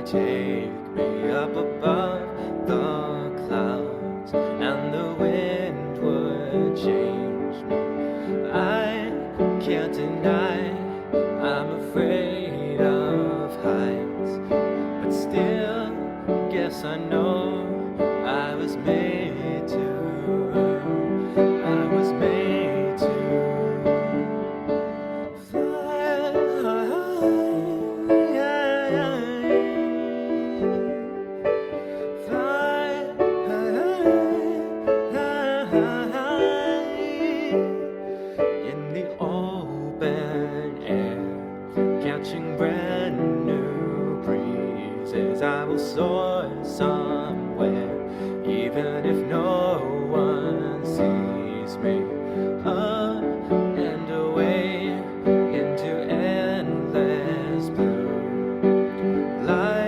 take me up above the clouds, and the wind would change me. I can't deny I'm afraid of heights, but still guess I know I was made to. I was made to fly. Fly in the open air, catching brand new breezes. I will soar somewhere, even if no one sees me. Up and away into endless blue. Light